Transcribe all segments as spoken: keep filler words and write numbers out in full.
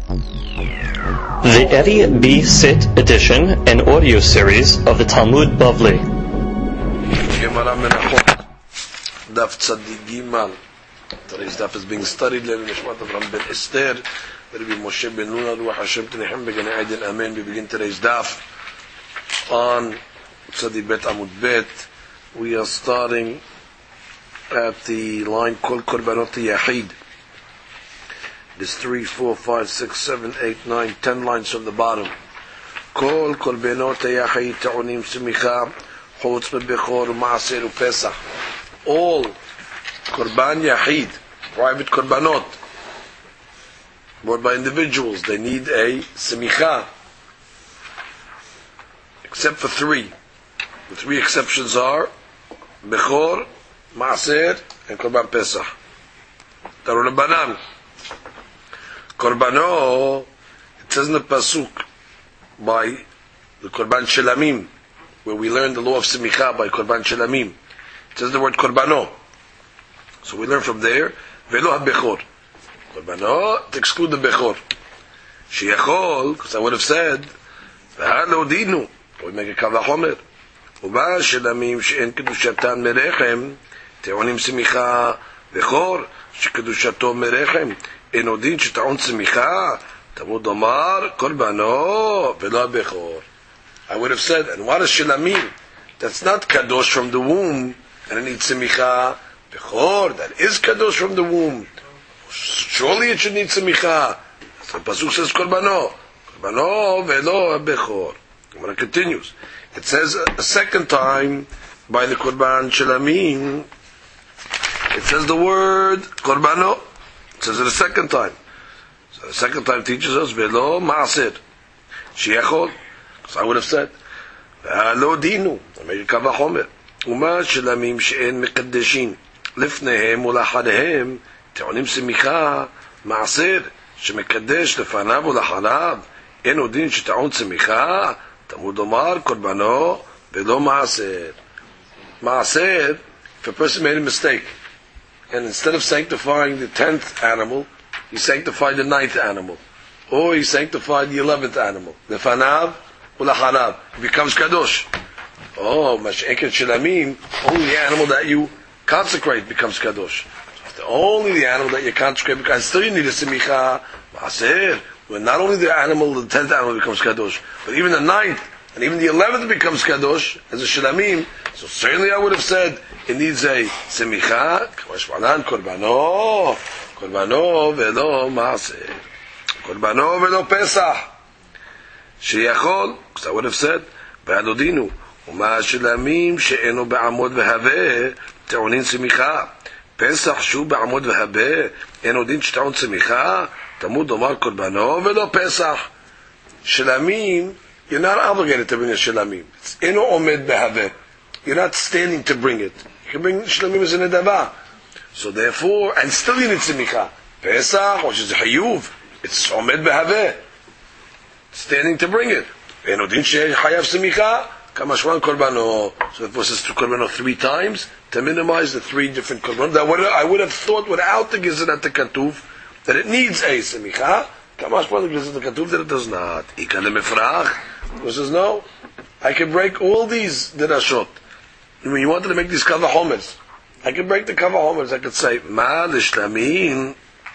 The Eddie B. Sit edition and audio series of the Talmud Bavli. Gemara Menachot, Daf Tzadik Gimal. Today's daf is being studied. Leil Nishmat Avram Ben Esther, Rabbi Moshe Ben Nuna, Ruach Hashem Tenechem Began Eden. Amen. We begin today's daf on Tzadik Bet Amud Bet. We are starting at the line called Korbanot Yahid. There's three, four, five, six, seven, eight, nine, ten lines from the bottom. Kol korbanot yachid ta'onim semicha chutz bebechor u'maaser u'pesach. All korban yachid, private korbanot, bought by individuals, they need a semicha, except for three. The three exceptions are bechor, maaser, and korban pesach. Tarun banan. Korbano, it says in the pasuk by the Korban Shelamim, where we learn the law of Semicha by Korban Shelamim. It says the word Korbano. So we learn from there, Velo HaBechor. Korbano, to exclude the Bechor. Sheyachol, because I would have said, V'halo dinu, we make a Kav HaChomer. Uba Shelamim she'en Kedushatan Merechem, Te'onim Semicha Bechor, she'Kedushato Merechem. Enodin shetaon semicha, tamud omar korbano velo bechor. I would have said, and what is shelamim? That's not kadosh from the womb, and it needs semicha. Bechor, that is kadosh from the womb. Surely it should need semicha. So the pasuk says korbano, korbano velo bechor. When it continues, it says a second time by the korban shelamim. It says the word korbano. It says it a second time. So the second time teaches us velo maaser sheyachol. Because I would have said v'halo dinu. I make a kav hachomer. Uma shelamim she'en mekadeshin lifnehem ulachadhem te'onim semicha maaser shemekadesh lefanav ulachadav en odin she'te'on semicha tamud omar korbano velo maaser. Maaser, if a person made a mistake, and instead of sanctifying the tenth animal, he sanctified the ninth animal. Or he sanctified the eleventh animal. The fanav ulachanav. It becomes kadosh. Oh, mash'eket shelamim, only the animal that you consecrate becomes kadosh. So only the animal that you consecrate, because still you need a semicha, maaser, when not only the animal, the tenth animal becomes kadosh, but even the ninth, and even the eleventh becomes kadosh, as a shelamim. So certainly I would have said, it needs a semicha, k'mashmalan korbano, korbano velo maaser, korbano velo pesach, sheyachol, because I would have said, v'halodinu, u'ma shelamim she'eno ba'amod v'haveh, te'onin semicha, pesach shu ba'amod v'haveh, eno din she'te'on semicha, tamud omar korbano velo pesach. Shelamim, you're not obligated to bring a shelamim. It's eno omed v'haveh. You're not standing to bring it. You can bring shlamim as a nedava. So therefore, and still you need semicha. Pesach, which is a hayuv, it's omed behaveh. Standing to bring it. Enodin she'hayav semicha, kamashwan korbano. So therefore it says korbano three times, to minimize the three different korbanos. That would, I would have thought without the Gezerat HaKatuv, that it needs a semicha. Kamashwan the Gezerat HaKatuv, that it does not. Ika lemefrach. He says, no, I can break all these derashot. When you wanted to make these kav hachomers, I could break the kav hachomers. I could say ma l'shlamim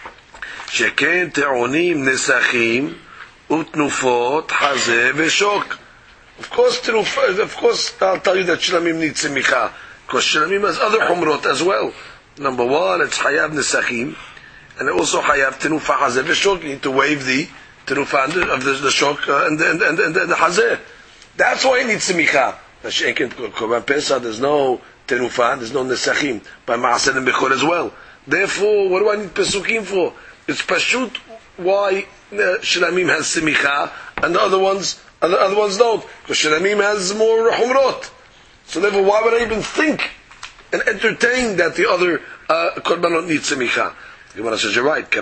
sheken te'onim nesachim utnufot hazeh v'shok. Of course, tenuf, of course, I'll tell you that shlamim need semicha, because shlamim has other chumrot as well. Number one, it's hayav nesachim, and it also hayav tenufa hazeh v'shok. You need to wave the tenufa of the, the shok uh, and, and, and, and, and the hazeh. That's why it needs semicha. Korban Pesach, there's no tenufa, there's no nesachim, by maaser and bechor as well. Therefore, what do I need pesukim for? It's pashut why uh, shelamim has semicha and the other ones, and the other ones don't, because shelamim has more humrot. So therefore, why would I even think and entertain that the other uh, korbanot need semicha? The Gemara says, you're right.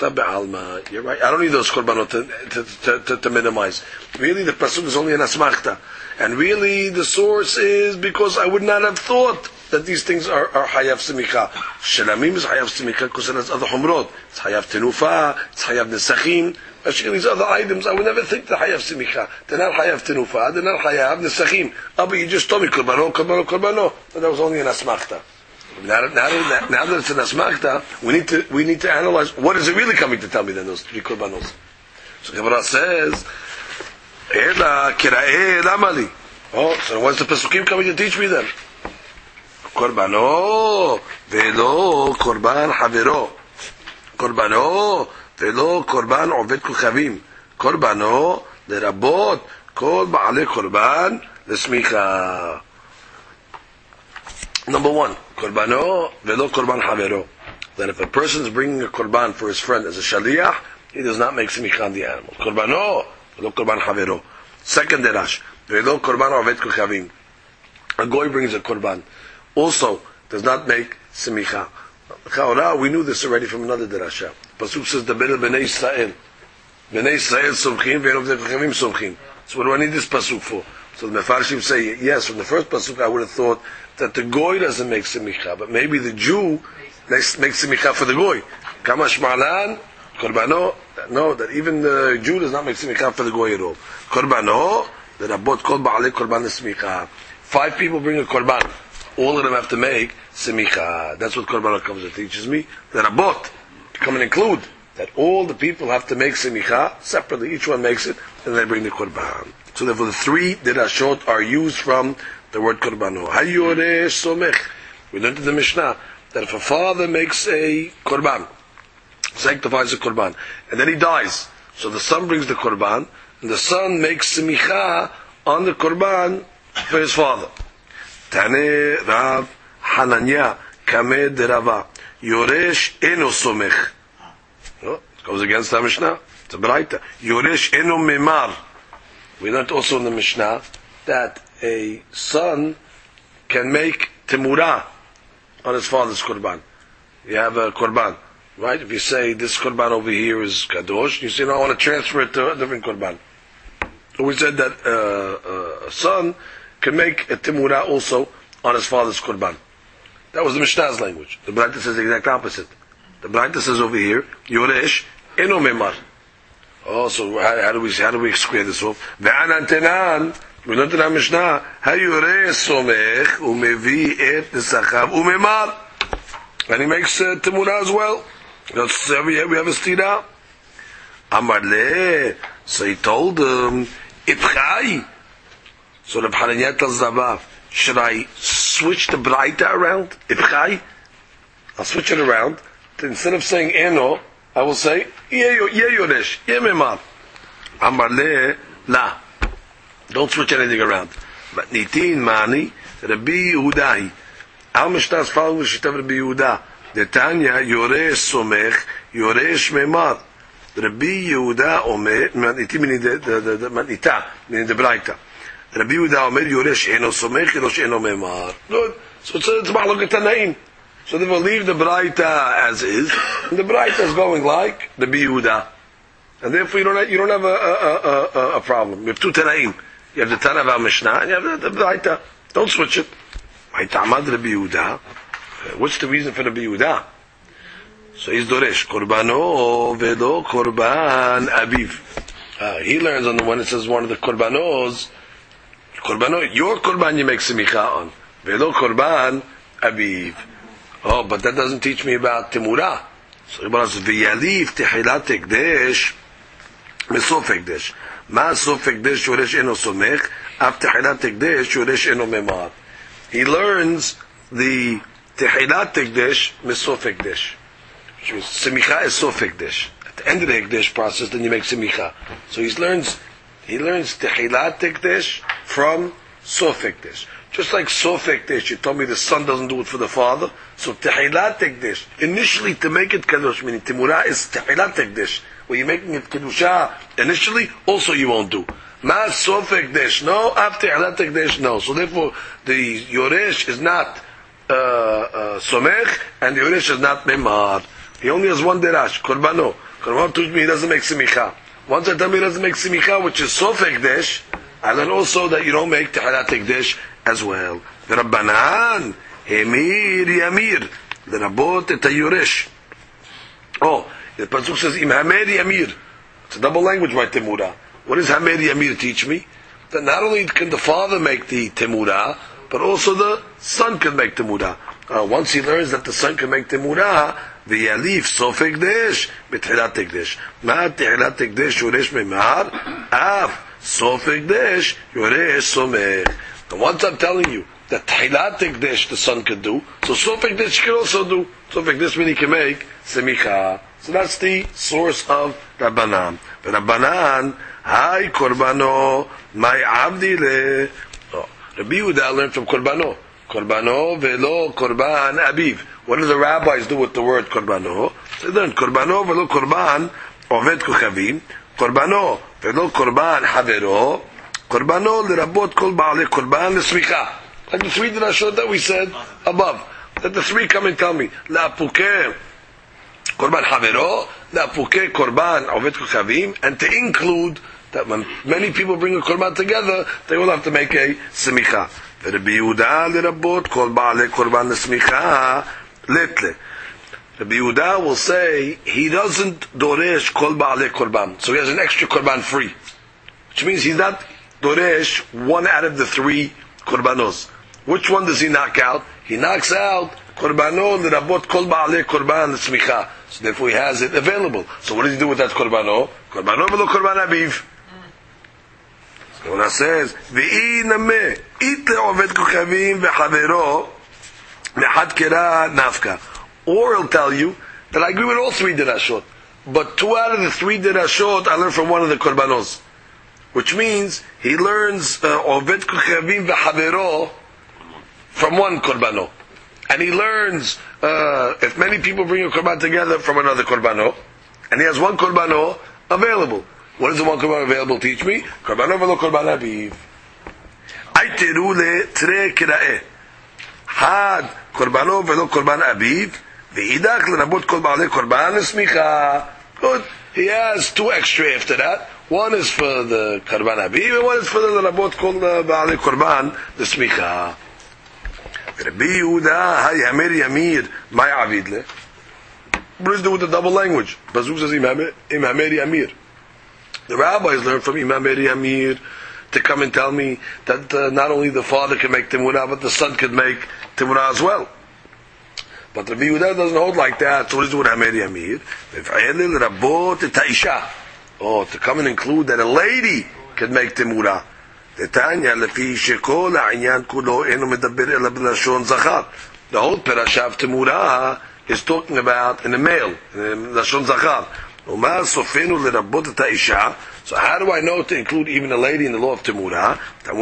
You're right. I don't need those korbanot to, to, to, to minimize. Really, the pasuk is only an asmachta. And really, the source is because I would not have thought that these things are, are Hayav Simicha. Shelamim is Hayav Simicha because it has other Humrod. It's Hayav Tenufa, it's Hayav Nesachim. Actually, these other items, I would never think they're Hayav Simicha. They're not Hayav Tenufa, they're not Hayav Nesachim. Oh, but you just told me Korbano, Korbano, Korbano. But that was only an Asmachta. Now, now, now, now that it's an Asmachta, we need to we need to analyze what is it really coming to tell me then, those three Korbanos. So Gemara says, Ela Kira'e Ramali. Oh, so what's the Pesukim coming to teach me then? Korbano velo korban havero. Korbano velo korban oved kochavim. Korbano lerabot kol ba'alei korban lesmicha. Number one, korbano velo korban havero. That if a person is bringing a korban for his friend as a shaliach, he does not make smicha on the animal. Korbano velo korban havero. Second derash, velo korban oved kochavim. A goy brings a korban. Also, does not make semicha. We knew this already from another derasha. Pasuk says, the bnei Israel. Bnei Israel somchim, ve'en ovdei kochavim somchim. So what do I need this pasuk for? So the Mefarshim say, yes, from the first pasuk I would have thought that the goy doesn't make semicha, but maybe the Jew makes semicha for the goy. Kamash ma'alan, korbano, no, that even the Jew does not make semicha for the goy at all. Korbano, the rabot kol ba'alei korban semicha. Five people bring a korban. All of them have to make semicha. That's what Korban HaKavod teaches me. The Rabot come and include that all the people have to make semicha separately. Each one makes it, and they bring the Korban. So therefore, the three derashot are used from the word Korbano. Hayoreh somech. We learned in the Mishnah that if a father makes a Korban, sanctifies a Korban, and then he dies, so the son brings the Korban, and the son makes semicha on the Korban for his father. Tane Rav Hananya Kamed Rava Yoresh Eno Somech. It goes against the Mishnah. It's a Braita. Yoresh Eno Memar. We learned also in the Mishnah that a son can make Temurah on his father's Korban. You have a Korban, right? If you say this Korban over here is Kadosh, you say, no, I want to transfer it to a different Korban. We said that uh, uh, a son can make a timurah also on his father's korban. That was the Mishnah's language. The Braita says the exact opposite. The Braita says over here, Yoresh eno memar. Oh, so how, how do we how do we square this off? Ve'anan tenan. We learned in our Mishnah, Hayoreh somech umevi et nesachav umemar. And he makes uh, timurah as well. That's, uh, we, have, we have a stira. Amar le. So he told him, Itchai. So the Hananya tells Ravav, should I switch the Braita around? Ibchai? I'll switch it around. Instead of saying Eno, I will say Ye Yoresh, Ye Memar. Amar le la. Don't switch anything around. But Nitin Mani, Rabbi Yehudahi. Al Mishnah is following the Shita of Rabbi Yehuda. The Tanya, Yoresh Somech, Yoresh Memar. Rabbi Yehuda Omer, Nitin meaning the, the, the, the Manita, meaning the Braita. Rabbi Yehuda Omer Yoresh Eno Somech Yoresh Eno Memar. Good. So it's it's Ma'alok Tanaim. So they will leave the Braita as is, and the Braita is going like Rabbi Yehuda, and therefore you don't have, you don't have a a, a, a, a problem. You have two Tanaim. You have the Tana of Mishnah, and you have the, the Braita. Don't switch it. Ma'atamad Rabbi Yehuda. What's the reason for Rabbi Yehuda? So he's Doresh Korbano Velo Korban Aviv. Uh, he learns on the one that says one of the Korbanos. Korbano, your Korban you make semicha on. Velo Korban Aviv. Oh, but that doesn't teach me about Timurah. So he says, V'yaliv Tehilat Ekdesh Mesof Ekdesh. Ma Sof Ekdesh Yoresh Eno Somech Af Tehilat Ekdesh Yoresh Eno Memar. He learns the Tehilat Ekdesh Mesof Ekdesh. Which means Semicha is Sof Ekdesh. At the end of the Ekdesh process, then you make Semicha. So he learns He learns Tehilat Ekdesh from Sof Ekdesh. Just like Sof Ekdesh, you told me the son doesn't do it for the father. So Tehilat Ekdesh, initially to make it Kadosh, meaning Timurah is Tehilat Ekdesh. When you're making it Kedusha, initially, also you won't do. Ma Sof Ekdesh, no. After Tehilat Ekdesh, no. So therefore, the Yoresh is not uh, uh, Somech, and the Yoresh is not Memar. He only has one derash, Korbano. Korbano tells me he doesn't make Semicha. Once I tell me he doesn't make Semicha, which is Sof Ekdesh, I learn also that you don't make Tehilat Ekdesh as well. The Rabbanan, Emir Yamir. L'rabot et hayuresh. Oh, the pasuk says Im Hamer Yamir. It's a double language by Temura. What does Hamer Yamir teach me? That not only can the father make the Temura, but also the son can make Temura. Uh, once he learns that the son can make Temura, the Yalif Sof Ekdesh B'Tchilat Ekdesh. Ma Tchilat Ekdesh Yoresh Memar Af Sof Ekdesh Yoresh Somech. And once I'm telling you that Tchilat Ekdesh the son can do, so Sof Ekdesh can also do. Sof Ekdesh means he can make Semicha. So that's the source of Rabbanan. But Rabbanan, Hai Korbano, my Abdi le. Oh, Rabbi Yehuda learned from Korbano. Korbano velo Korban Abiv. What do the rabbis do with the word Korbano? They learn Korbano velo Korban Oved Kuchavim. Korbano velo Korban Havero. Korbano lerabot kol ba'alei Korban l'smicha. Like the three drashot that we said above. That the three come and tell me. La'apukeh Korban Havero, La'apukeh Korban Oved Kuchavim, and to include that when many people bring a Korban together, they will have to make a Semicha. Rabbi Yehuda lerabot kol ba'alei Korban l'smicha letle. Rabbi Yehuda will say he doesn't doresh kol ba'alei Korban, so he has an extra Korban free, which means he's not doresh one out of the three Korbanos. Which one does he knock out? He knocks out Korbano lerabot kol ba'alei Korban l'smicha. So therefore he has it available. So what does he do with that Korbano? Korbano v'lo Korban Abiv. So when it says V'i nameh it le'oved kuchavim v'chavero mehad kera nafka. Or he'll tell you that I agree with all three dirashot, but two out of the three dirashot I learned from one of the Korbanos. Which means he learns uh, Oved Kuchavim v'Havero from one Korbano. And he learns, uh, if many people bring a Korban together, from another Korbano. And he has one Korbano available. What does the one Korban available teach me? Korbano v'lo Korban Abiv. Aiteru le tre kira'eh. Had Korbano v'lo Korban Abiv. V'idach l'rabot kol ba'alei Korban l'smicha. Good. He has two extra after that. One is for the Korban Abiv, and one is for the Rabot called Ba'alei Korban, the Smicha. Rabbi Yehuda, Hay Hamer Yamir, my Avidle. What does it do with the double language? Bazuk says Im Hamer Yamir. The rabbis learned from Im Hamer Yamir to come and tell me that uh, not only the father can make Timurah, but the son can make Timurah as well. But Rabbi Yehuda doesn't hold like that, so what does it do with Hamer Yamir? V'fa'elil Rabot ta'isha. Oh, to come and include that a lady can make Timurah. The whole parasha of Timurah is talking about in the male, in Lashon Zachar. So how do I know to include even a lady in the law of Timurah?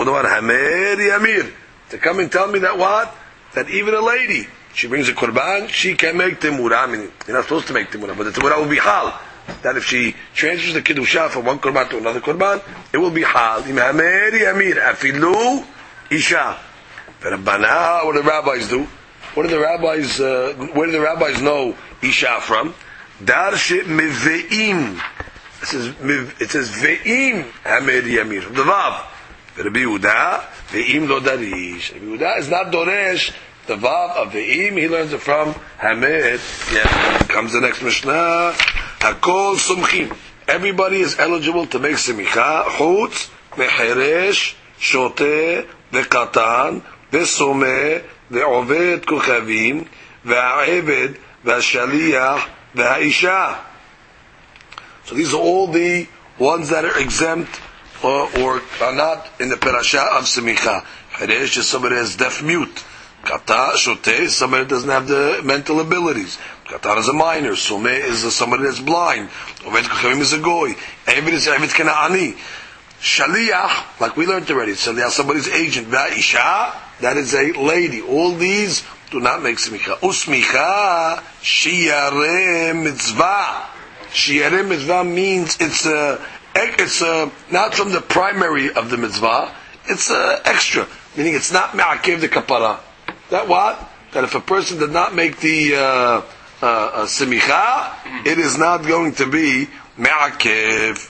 To come and tell me that what? That even a lady, she brings a Korban, she can make Timurah. I mean, you're not supposed to make Timurah, but the Timurah will be Hal. That if she transfers the Kiddusha from one Korban to another Korban, it will be Hal. Im Hamer Yamir, Afilu Isha. Rabbana, what do the rabbis do? What do the rabbis, uh, where do the rabbis know Isha from? Darshe Meve'im. It says, it says Ve'im Hamer Yamir. From the Vav. Rabbi Yehuda, Ve'im Lo Darish. Rabbi Yehuda is not Doresh. The Vav of Ve'im, he learns it from Hamer. Yeah. Comes the next Mishnah. Hakol Sumchim. Everybody is eligible to make Semicha. Chutz, Mecheresh, Shoteh, Ve'katan, Ve'someh, Ve'oved Kuchavim, Ve'a'eved, Ve'ashaliach, Ve'ha'isha. So these are all the ones that are exempt or, or are not in the parasha of Semicha. Cheresh is somebody that's deaf mute. Kata, Shoteh is somebody that doesn't have the mental abilities. Katan is a minor. Someh is a, somebody that's blind. Oved Kuchavim is a goy. Eved is Eved Kena'ani. Shaliach, like we learned already, Shaliach, somebody's agent. Va'isha, that is a lady. All these do not make smicha. Usmicha, shiyareh mitzvah. Shiyareh mitzvah means it's a, it's a, not from the primary of the mitzvah. It's a extra, meaning it's not me'akev the kapara. That what? That if a person did not make the uh, uh, uh, semicha, it is not going to be me'akev.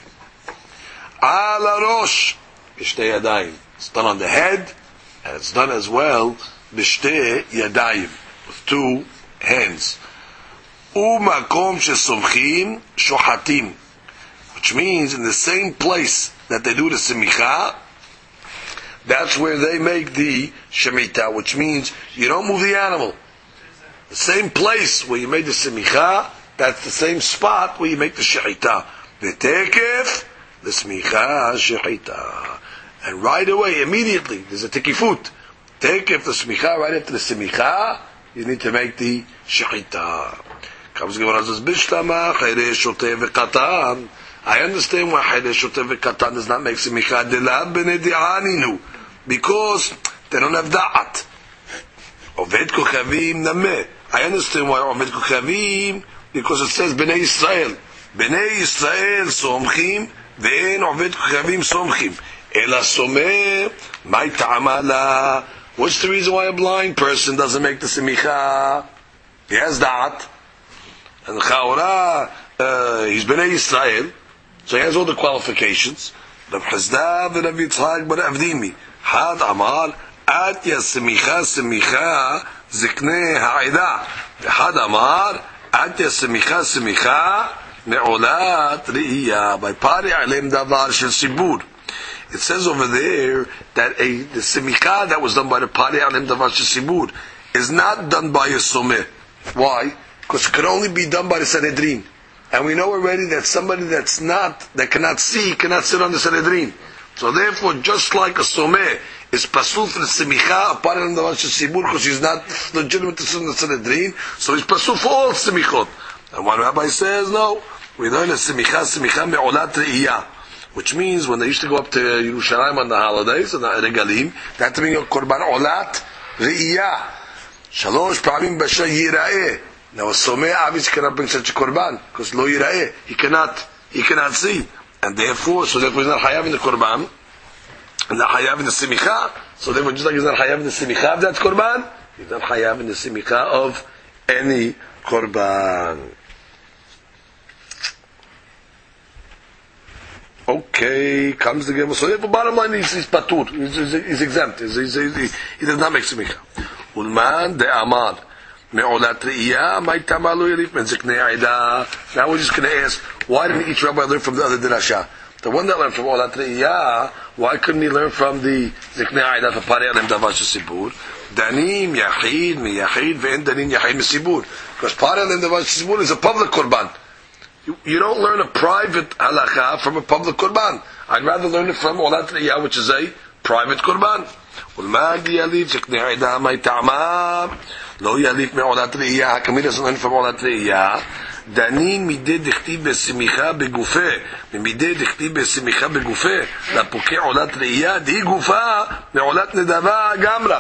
Ala rosh, ishtei yadayim. It's done on the head, and it's done as well b'shtei yadayim, with two hands. U'makom shesomchim shohatim, which means in the same place that they do the semicha, that's where they make the shemitah, which means you don't move the animal. The same place where you made the semicha, that's the same spot where you make the shechita. V'tekef, the semicha shechita. And right away, immediately, there's a tekifut. Tekef, the semicha, right after the semicha, you need to make the shechita. Comes the Gemara says, Bishlama, chayre shoteh v'katan. I understand why chayre shoteh v'katan does not make semicha. Delab b'nei di'aninu. Because they don't have da'at. Oved kochavim nameh. I understand why Oved kochavim, because it says Bnei Yisrael. Bnei Yisrael somchim, ve'en Oved kochavim somchim. Ela someh, mai ta'amala. What's the reason why a blind person doesn't make the semicha? He has da'at. And Chaura, uh, he's Bnei Yisrael, so he has all the qualifications. Rav Chizda v'Rav Yitzchak bar Avdimi. Had Amar, at ya semicha semicha ziknei ha'ida. Had Amar, at ya semicha semicha me'olat re'iyah. By pari alem davar shel sibur. It says over there that a the semicha that was done by the pari alem davar shel sibur is not done by a someh. Why? Because it could only be done by the Sanhedrin. And we know already that somebody that's not, that cannot see, cannot sit on the Sanhedrin. So therefore, just like a someh is pasul for the semicha, apart from the sibur, because he's not legitimate to sit on the Sanhedrin, so he's pasul for all semichot. And one rabbi says, no, we learn a semicha, semicha me'olat re'iyah, which means when they used to go up to Yerushalayim on the holidays, on the regalim, they had to bring a korban olat re'iyah. Shalosh pa'amim b'sha yira'eh. Now a someh obviously cannot bring such a korban, because lo yira'eh, he cannot, he cannot see. And therefore, so therefore he's not hayav in the korban, and not hayav in the semicha, so therefore just like he's not hayav in the semicha of that korban, he's not hayav in the semicha of any korban. Okay, comes the Gemara. So therefore bottom line is he's patur, he's, he's, he's exempt, he's, he's, he's, he does not make semicha. Ulman de amar. Me'olat re'iyah, my tamalu yirif men ziknei aida. Now we're just going to ask, why didn't each rabbi learn from the other dirasha? The one that learned from Olat re'iyah, why couldn't he learn from the ziknei aida for pari alem davar shesibur? Danim yachid mi yachid ve'en danim yachid mi sibur. Because pari alem davar shesibur is a public korban. You, you don't learn a private halacha from a public korban. I'd rather learn it from Olat re'iyah, which is a private korban. Ulma yalif ziknei aida my ta'amah. Lo yalif me'olat re'iyah. How he doesn't learn from olat re'iyah? Danin mideh dechtiv besimicha begufeh. Mideh dechtiv besimicha begufeh. Lapokeh olat re'iyah. Di gufa me'olat nedava gamra.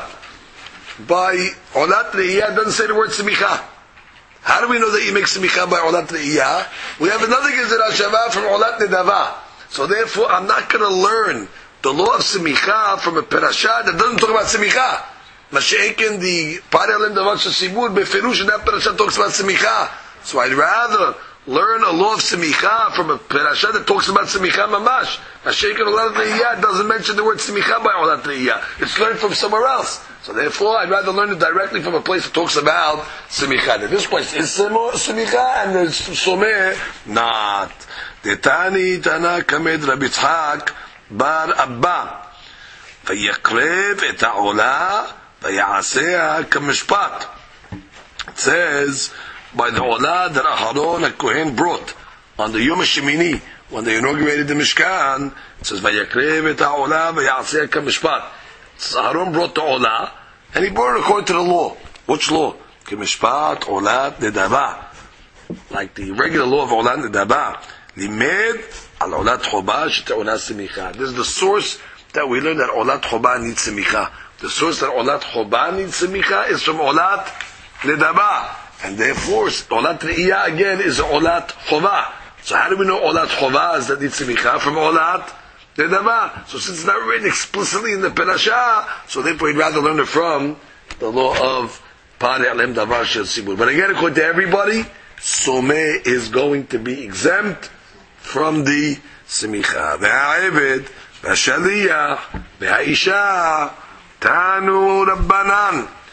By olat re'iyah doesn't say the word simicha. How do we know that you make simicha by olat re'iyah? We have another gezerah shavah from olat nedava. So therefore, I'm not going to learn the law of simicha from a parasha that doesn't talk about simicha. Masha'ekin, the pari alem davar shesibur, beferush, and that parasha talks about semicha. So I'd rather learn a law of semicha from a parasha that talks about semicha mamash. Masha'ekin olat re'iyah doesn't mention the word semicha by olat re'iyah. It's learned from somewhere else. So therefore, I'd rather learn it directly from a place that talks about semicha. Now, this place is semicha, and the someh not. Detani tana kamed Rabbi Yitzchak bar Abba. Vayakrev et ha'olah vayaseh kamishpat. It says by the olah that Aharon HaKohen brought on the Yom HaShemini when they inaugurated the Mishkan. It says vayakrev et ha'olah vayaseh kamishpat. So Aharon brought the olah and he brought it according to the law. Which law? Kamishpat olah nedava, like the regular law of olah nedava. Limed al olat chobah shete olah semicha. This is the source that we learn that olat chobah needs semicha. The source that olat chobah needs semicha is from olat nedava, and therefore olat re'iyah again is olat chobah. So how do we know olat chobah is that needs semicha? From olat nedava. So since it's not written explicitly in the parasha, so therefore we'd rather learn it from the law of pari alem davar shel sibur. But again, according to everybody, someh is going to be exempt from the semicha. והעבד והשליח והאישה תנו רבנן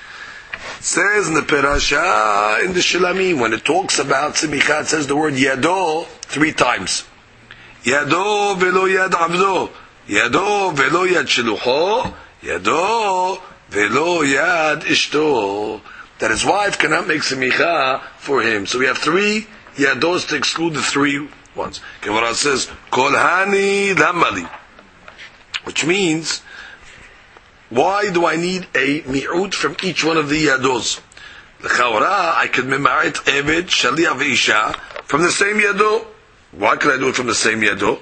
Says in the Perasha, in the Shilamim, when it talks about Simicha, it says the word Yado three times. Yado velo yad abdo. Yado velo yad shilucho. Yado velo yad ishto. That his wife cannot make Simicha for him. So we have three Yados to exclude the three ones. Gemara says, Kol hani lamali. Which means, why do I need a mi'ut from each one of the yados? The chawara, I could mema'it eved, shaliach ve'isha, from the same yado. Why can I do it from the same yado?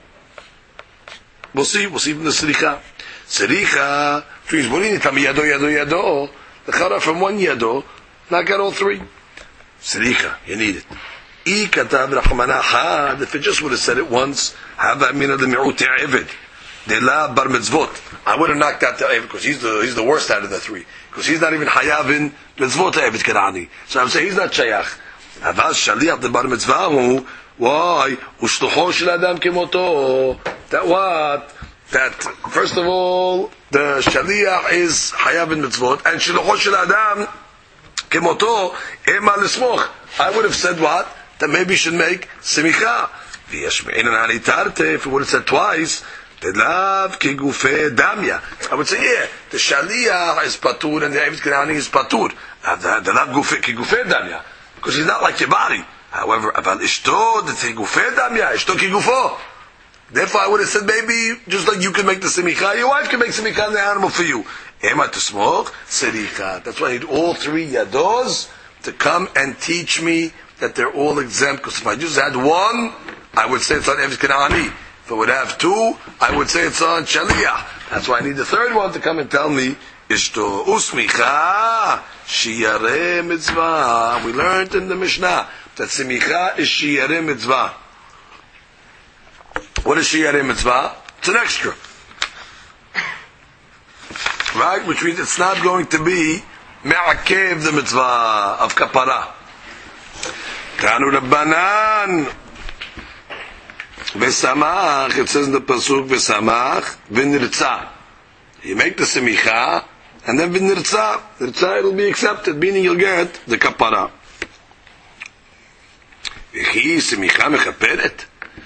We'll see, we'll see from the siricha. Siricha, please, what do you need? Tell me yado, yado, yado. The chawara from one yado, not get all three. Siricha, you need it. I katav rachmana had, if it just would have said it once, hava mina the mi'ut eved. De la bar mitzvot. I would have knocked out the Eved because he's the he's the worst out of the three. Because he's not even hayav in mitzvot Eved Kanani. So I'm saying he's not shayach. Avaz shaliach the bar mitzvah. Why? Ushlucho shel adam kemoto. That what? That first of all the shaliach is hayav in mitzvot and shlucho shel adam kemoto ema lismoch. I would have said what? That maybe you should make simicha. V'yashme'inan hanitarte. If we would have said twice. The lav kigufe damya. I would say, yeah, the shaliach is patur and the Eved Kanani is patur. The lav kigufe damya. Because he's not like your body. However, aval ishto, the kigufe damya, ishto kigufo. Therefore, I would have said, maybe, just like you can make the simicha, your wife can make simicha on the animal for you. Ema to smoke, sericha. That's why I need all three yados to come and teach me that they're all exempt. Because if I just had one, I would say it's on Eved Kanani. If I would have two, I would say it's on Shaliyah. That's why I need the third one to come and tell me, Ishto usmicha shiyareh mitzvah. We learned in the Mishnah that simicha is shiyareh mitzvah. What is shiyareh mitzvah? It's an extra. Right? Which means it's not going to be me'akev the mitzvah of kapara. Kanu Rabbanan. V'samach, it says in the pasuk, v'samach, v'nirtzah. You make the semicha, and then v'nirtzah. Nirtzah, it'll be accepted, meaning you'll get the kapara. V'chi semicha mechaperet.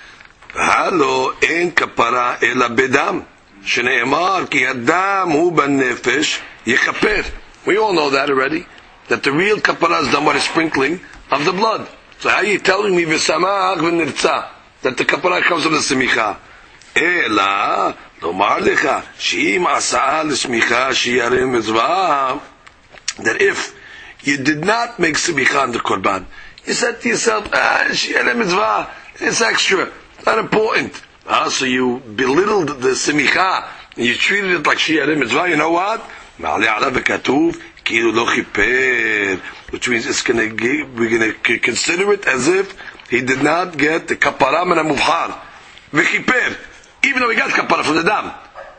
V'halo en kapara ela bedam. Shne'emar ki adam hu b'nefesh yechaper. We all know that already, that the real kapara is done by the sprinkling of the blood. So how are you telling me v'samach v'nirtzah? That the kapara comes from the semicha. Ela, lomar lecha, she'im asa'ah l'smicha shiyareh mitzvah. That if you did not make semicha on the korban, you said to yourself, ah, shiyareh mitzvah, it's extra, not important. Ah, so you belittled the semicha, and you treated it like shiyareh mitzvah. You know what? Ma'aleh alav v'katuv, kilu lo chiper. Which means it's gonna give, we're gonna consider it as if he did not get the kapara min ha-mubhar. V'chiper. Even though he got kapara from the dam.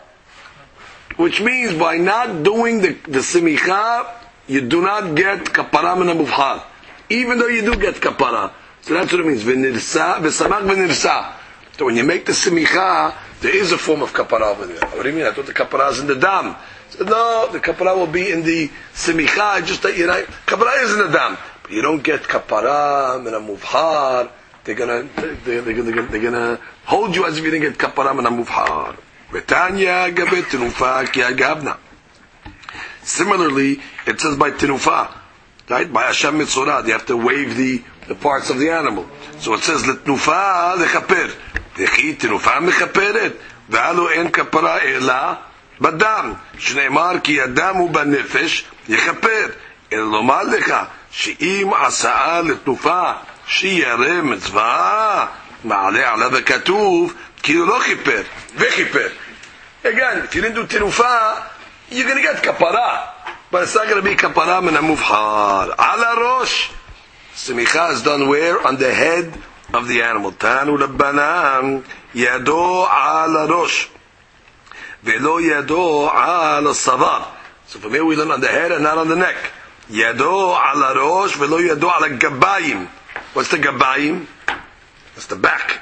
Which means by not doing the, the simicha, you do not get kapara min ha-mubhar. Even though you do get kapara. So that's what it means. V'nirsa, v'samach v'nirsa. So when you make the simicha, there is a form of kapara over there. What do you mean? I thought the kapara is in the dam. So no, the kapara will be in the simicha, just that you know, kapara is in the dam. You don't get kapara min ha-mubhar. They're gonna, they're, they're gonna, they're gonna hold you as if you didn't get kapara min ha-mubhar. Betanya gabet tinufa ki agavna. Similarly, it says by tinufa, right? By Hashem mitzorah, you have to wave the, the parts of the animal. So it says letnufa lechaper. Dechi tinufa mechaperet. Ve'alu en kapara ela badam. Shneimar ki adamu banefesh yechaper. El lomar lecha. שאם עשאה לתנופה שיראה מצווה מעלה עליו הכתוב כאילו לא חיפר וחיפר. Again, if you didn't do תנופה, you're going to get kapara, but it's not going to be kapara min ha-mubhar. Ala rosh. Semicha is done where? On the head of the animal. Tanu Rabbanan yado ala rosh velo yado ala savar. So from here we learn on the head and not on the neck. Yado ala rosh velo yado ala gabayim. What's the gabayim? That's the back.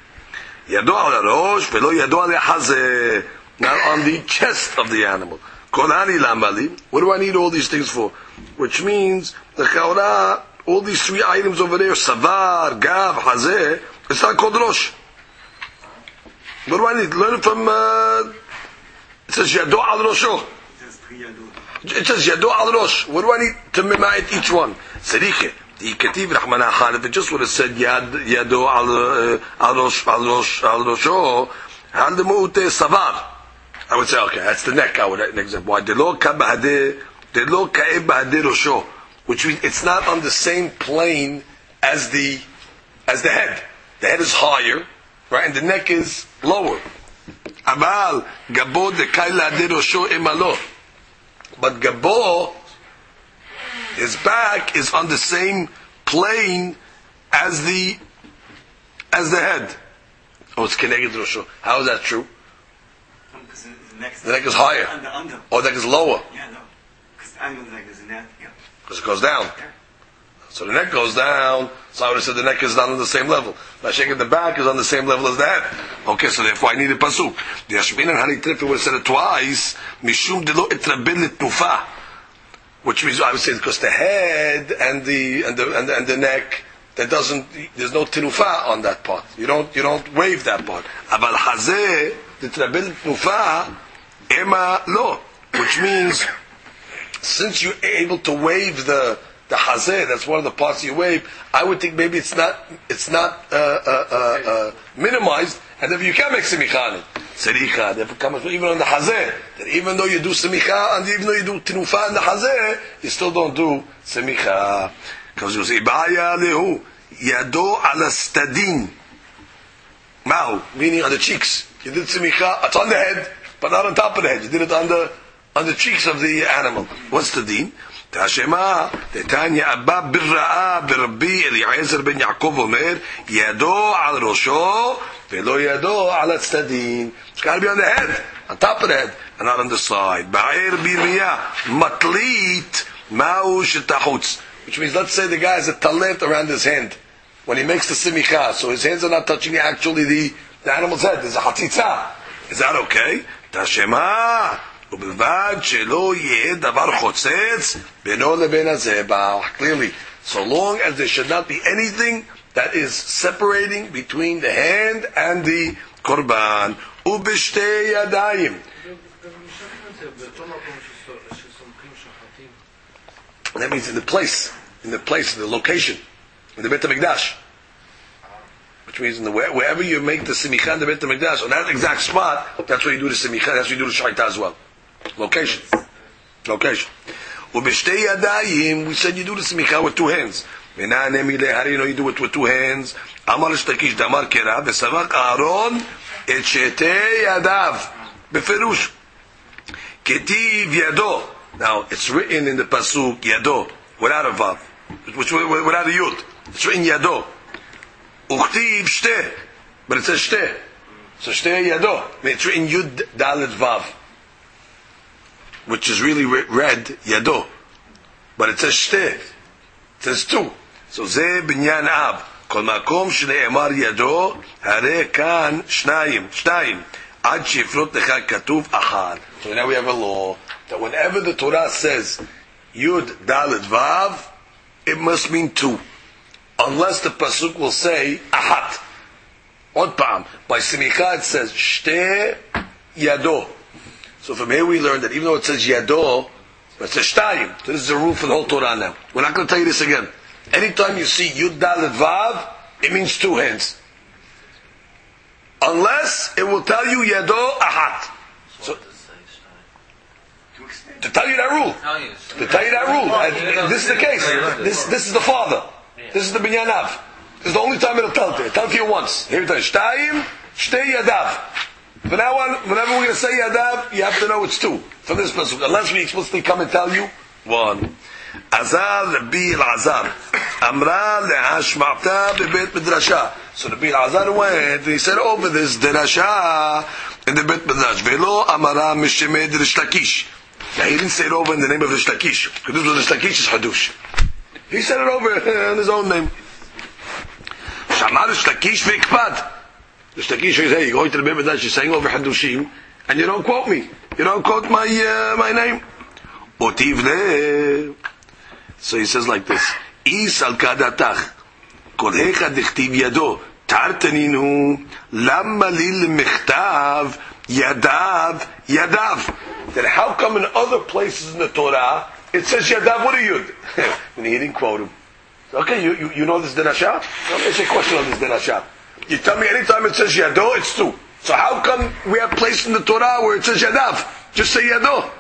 Yado ala rosh velo yado ala hazeh. Not on the chest of the animal. Konani lamali. What do I need all these things for? Which means the chaura, all these three items over there, savar, gav, hazeh, it's not called rosh. What do I need? Learn it from. Uh, it says yado al rosho. It says yado al rosh. What do I need to memorize each one? Seriche. The Ketiv Rahman Khan, if it just would have said Yad Yado al al Rosh al Rosh al Rosho, Al Demute Savar, I would say okay, that's the neck. I would an example. Why Delo Kabahade Delo Kaeb Bahade Rosho, which means it's not on the same plane as the as the head. The head is higher, right, and the neck is lower. Abal Gabo de Kaila de Rosho Emalo, but Gabo, his back is on the same plane as the as the head. Oh, it's Keneged Rosho. How is that true? Because the neck, the neck is higher. Under, under. Oh, the neck is lower. Yeah, no. Because the angle of the neck is in there. Yeah. Because it goes down. Yeah. So the neck goes down. So I would have said the neck is not on the same level. Now shaking the back is on the same level as the head. Okay, so therefore I need a pasuk. The Yashmin and Hani Trif would have said it twice. Mishum delo etrabil tufa. Which means I would say because the head and the and the and the, and the neck, that doesn't, there's no tinufa on that part. You don't you don't wave that part. Aval hazeh the trabil tinufa ema lo, which means since you're able to wave the the hazeh, that's one of the parts you wave. I would think maybe it's not it's not uh, uh, uh, uh, minimized, and if you can make semicha. Sericha, therefore comes even on the hazeh, that even though you do semicha, and even though you do tinufa on the hazeh, you still don't do semicha. Because you say, Ba'aya lehu, yado ala stadin. Ma'u, meaning on the cheeks. You did semicha, it's on the head, but not on top of the head. You did it on the, on the cheeks of the animal. What's the deen? Tashema, Tetanya Abba birra'a birabbi Eliezer ben Yaakov omer, yado al rosho, velo yado ala stadin. It's got to be on the head, on top of the head, and not on the side. Ba'ir birmiya, matlit, ma'u shetachutz. Which means, let's say the guy has a talet around his hand when he makes the simicha, so his hands are not touching actually the, the animal's head. There's a hatzitza. Is that okay? Tashema, ubelvad shelo yeh davar chosetz beno leben hazebah. Clearly, so long as there should not be anything that is separating between the hand and the korban. Ubishtei yadayim. That means in the place, in the place, in the location, in the Beit HaMikdash. Which means in the wherever you make the simicha in the Beit HaMikdash, on that exact spot, that's where you do the simicha, that's where you do the shaita as well. Location. Location. Ubishtei yadayim, we said you do the simicha with two hands. Menanemi leharino, you do it with two hands. Amar shtakish damar kera, v'savak Aaron et shetei yadav. Beferush. Ketiv yado. Now, it's written in the pasuk, Yado, without a vav, which, without a yud. It's written Yado. Uchtiv shte, but it says shte. So shte Yado. I mean, it's written Yud Dalet Vav, which is really read Yado. But it says shte. It says two. So ze binyan ab. Kol makom shne'emar Yado, hare kan shnayim, shnayim. Ad shifrot lecha katuv achad. So now we have a law that whenever the Torah says Yud Dalet Vav, it must mean two, unless the pasuk will say Ahat. Od pam. By Simicha it says Shte Yado. So from here we learn that even though it says Yado, it says Shtayim. So this is a rule for the whole Torah now. We're not going to tell you this again. Anytime you see Yud Dalet Vav, it means two hands, unless it will tell you Yado Ahat. So to tell you that rule. To tell you that rule. And this is the case. This this is the father. This is the binyanav. This is the only time it'll tell it. It'll tell it to you once. Here it is. Shtayim, shtei yadav. From now on, whenever we're going to say yadav, you have to know it's two. From this pasuk. Unless we explicitly come and tell you one. Azar Rabbi Elazar. Amra le'ashma'ta bebet midrasha. So Rabbi Elazar went and he said over this drasha in the bet midrash. Velo amara mishemei Rish Lakish. Now he didn't say it over in the name of Rish Lakish, because this was Rish Lakish's hadush. He said it over in his own name. Shamar Rish Lakish ve'ikpad. Rish Lakish says, hey, you're going to the Beit Midrash, you're saying over hadushim, and you don't quote me. You don't quote my uh, my name. Otivle. So he says like this: Is al kadatach kolecha dichtiv yado tartaninu lamma lil michtav yadav yadav. Then how come in other places in the Torah it says yadav? What are you? And he didn't quote him. Okay, you you, you know this din hasham? Let me ask you a question on this din hasham. You tell me anytime it says yado, it's two. So how come we have places in the Torah where it says yadav? Just say yado.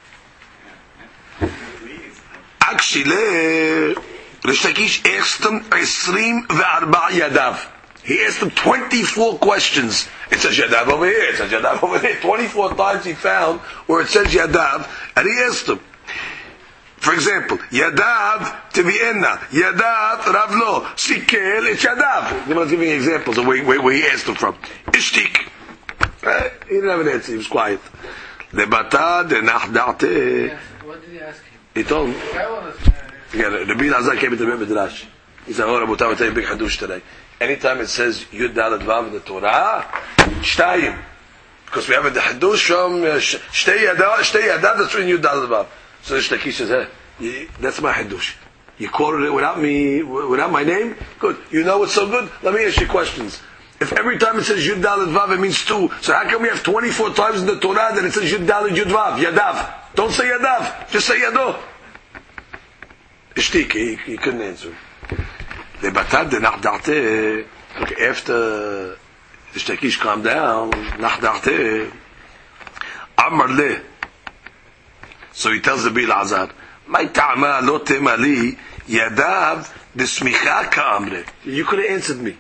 Actually, Rish Lakish asked him Esrim ve'arba yadav. He asked him twenty-four questions. It says yadav over here. It says yadav over there. twenty-four times he found where it says yadav, and he asked him. For example, yadav to be enna, yadav ravlo, sikel, it's yadav. I'm giving examples of where, where, where he asked him from. Ishtik. Uh, he didn't have an answer. He was quiet. Lebata de nachdate. Yes. What did he ask him? He told him. Yeah, Rabbi Lazar came into the Midrash. He said, "Oh, Rabbi, I'll tell you a big hadush today. Anytime it says Yud Dalet Vav in the Torah, Shtayim, because we have a hadush from Shtei Yadav, Shtei Yadav that's in Yud Dalet Vav." So the Shlakish says, "Hey, that's my hadush. You quoted it without me, without my name. Good. You know it's so good. Let me ask you questions. If every time it says Yud Dalet Vav, it means two. So how come we have twenty-four times in the Torah that it says Yud Dalet Yud Vav, Yadav? Don't say Yadav. Just say Yado." Ishtik, he, he couldn't answer. The batad de nachdarte. Okay, after the Shtakish calmed down, nachdarte. Amar le. So he tells the Bil Azar, "My ta'ama lo temali yadav desmicha ka'amre." You could have answered me.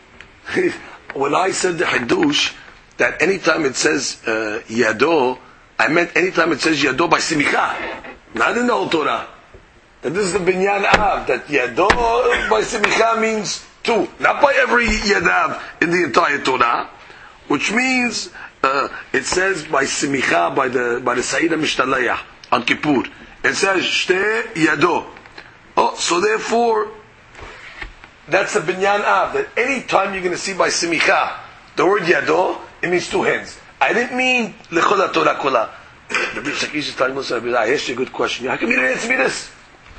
When I said the hadush that anytime it says uh, yado, I meant anytime it says yado by simicha, not in the whole Torah. That this is the binyan av, that yado by simicha means two, not by every yadav in the entire Torah, which means uh, it says by simicha, by the by the Sa'ida Mishtalayah on Kippur. It says shte yado. Oh, so therefore, that's the binyan av, that any time you're going to see by simicha the word yado, it means two hands. I didn't mean lechol Torah kola. The Brit Shakish is telling us, I asked you a good question. How come you didn't answer me this?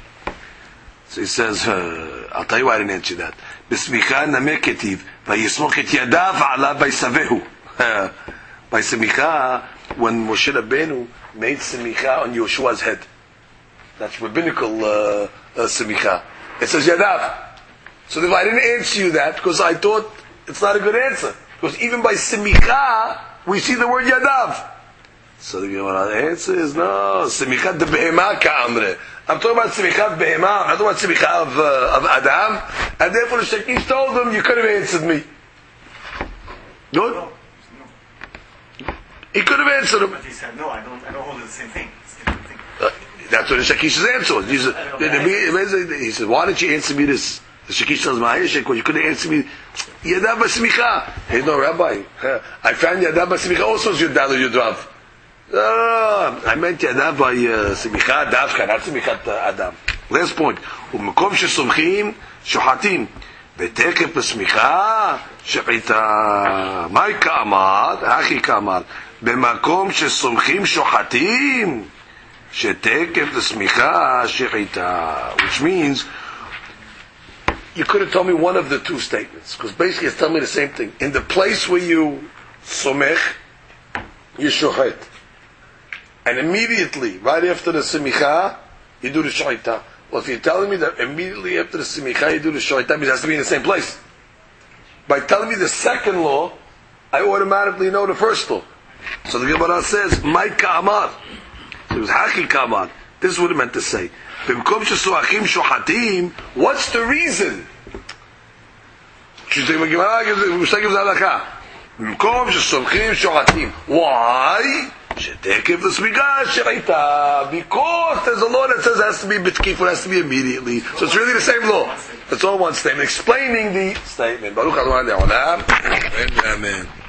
So he says, uh, I'll tell you why I didn't answer that. B'smicha nameketiv, vayismoch et yadav ala b'yisavehu. By semicha, when Moshe Rabbeinu made semicha on Yeshua's head. That's rabbinical uh, uh, semicha. It says yadav. So if I didn't answer you that, because I thought it's not a good answer. Because even by semicha, we see the word yadav. So the Gemara answer is no, semichat de behema ka'amre. I'm talking about semichat behema. I'm talking about semichat of, uh, of Adam. And therefore the Shakish told him, you could have answered me. Good? No. He could have answered him. But he said, no, I don't, I don't hold it the same thing. It's a different thing. Uh, that's what the Shakish's answer was. He said, the, the, he said, why didn't you answer me this? The Shakish tells me, well, you could have answered me, Yadav Basmicha. Hey, no, Rabbi, I found Yadav Basmicha also is Yudal Yudrav. Uh, I meant Yadav by uh, Simicha Davka, not Simichat uh, Adam. Last point. ומקום שסומכים שוחטים. ותקף בסמיכה שחיטה. מהי כאמר? הכי כאמר. במקום שסומכים שוחטים. שתקף בסמיכה שחיטה. Which means, you could have told me one of the two statements. Because basically it's telling me the same thing. In the place where you somech, you shochet. And immediately, right after the simicha, you do the shayta. Well, if you're telling me that immediately after the simicha you do the shayta, it has to be in the same place. By telling me the second law, I automatically know the first law. So the Gemara says, "My ka'amar." So it was haki ka'amar. This is what it meant to say. B'mkom shesuachim shohatim. What's the reason? B'mkom shesuachim shohatim. Why? Shetekef l'smiga she'ita. Because there's a law that says it has to be b'tkif, it has to be immediately. So it's really the same law. It's all one statement explaining the statement. Baruch Adonai Le'olam. Amen.